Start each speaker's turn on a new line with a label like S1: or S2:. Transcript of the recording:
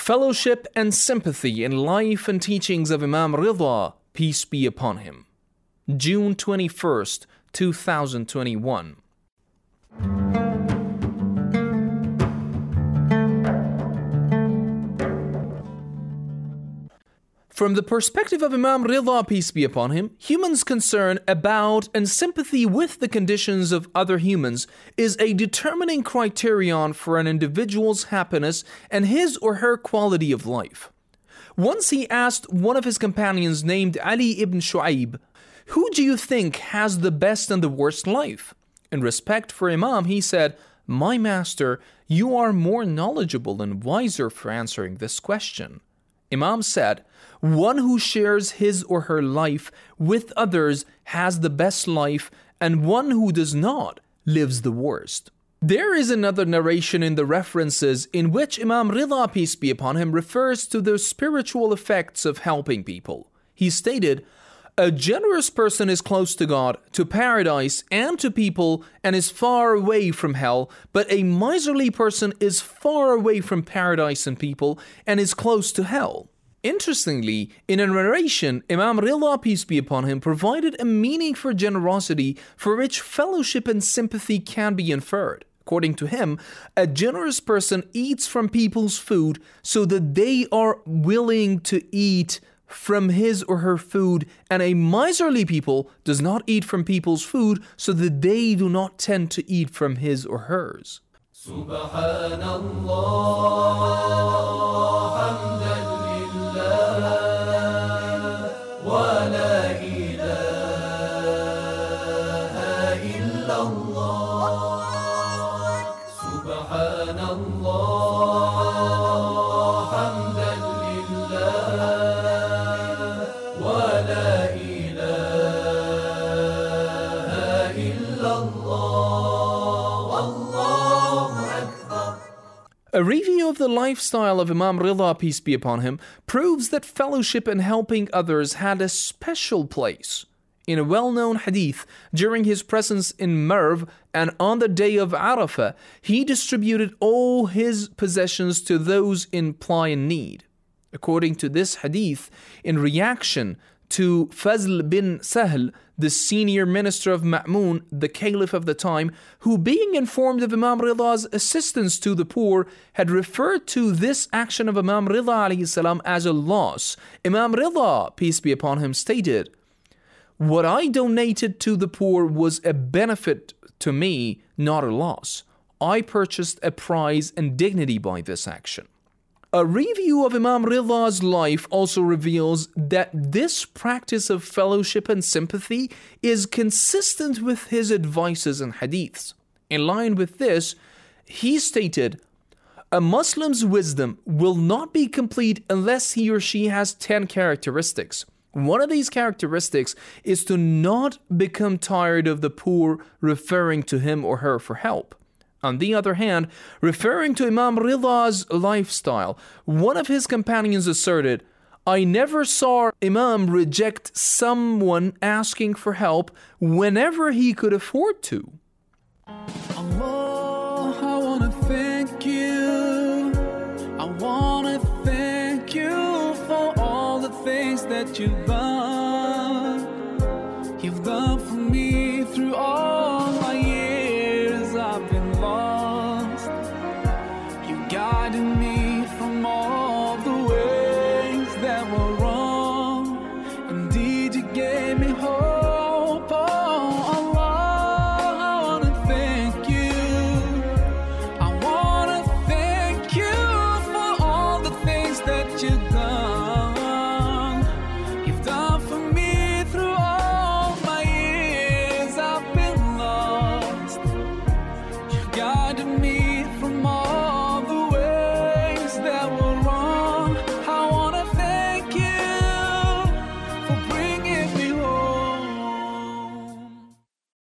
S1: Fellowship and Sympathy in Life and Teachings of Imam Ridha, peace be upon him. June 21st, 2021. From the perspective of Imam Ridha, peace be upon him, humans' concern about and sympathy with the conditions of other humans is a determining criterion for an individual's happiness and his or her quality of life. Once he asked one of his companions named Ali ibn Shu'aib, "Who do you think has the best and the worst life?" In respect for Imam, he said, "My master, you are more knowledgeable and wiser for answering this question." Imam said, "One who shares his or her life with others has the best life, and one who does not lives the worst." There is another narration in the references in which Imam Ridha, peace be upon him, refers to the spiritual effects of helping people. He stated, "A generous person is close to God, to paradise, and to people, and is far away from hell, but a miserly person is far away from paradise and people, and is close to hell." Interestingly, in a narration, Imam Ridha, peace be upon him, provided a meaning for generosity for which fellowship and sympathy can be inferred. According to him, a generous person eats from people's food so that they are willing to eat from his or her food, and a miserly people does not eat from people's food so that they do not tend to eat from his or hers. A review of the lifestyle of Imam Ridha, peace be upon him, proves that fellowship and helping others had a special place. In a well-known hadith, during his presence in Merv and on the day of Arafah, he distributed all his possessions to those in plight and need. According to this hadith, in reaction to Fazl bin Sahl, the senior minister of Ma'mun, the caliph of the time, who, being informed of Imam Ridha's assistance to the poor, had referred to this action of Imam Ridha alayhi salam as a loss, Imam Ridha, peace be upon him, stated, "What I donated to the poor was a benefit to me, not a loss. I purchased a prize and dignity by this action." A review of Imam Ridha's life also reveals that this practice of fellowship and sympathy is consistent with his advices and hadiths. In line with this, he stated, "A Muslim's wisdom will not be complete unless he or she has 10 characteristics. One of these characteristics is to not become tired of the poor referring to him or her for help." On the other hand, referring to Imam Ridha's lifestyle, one of his companions asserted, "I never saw Imam reject someone asking for help whenever he could afford to."
S2: Allah, I want to thank you. I want to thank you for all the things that you've done.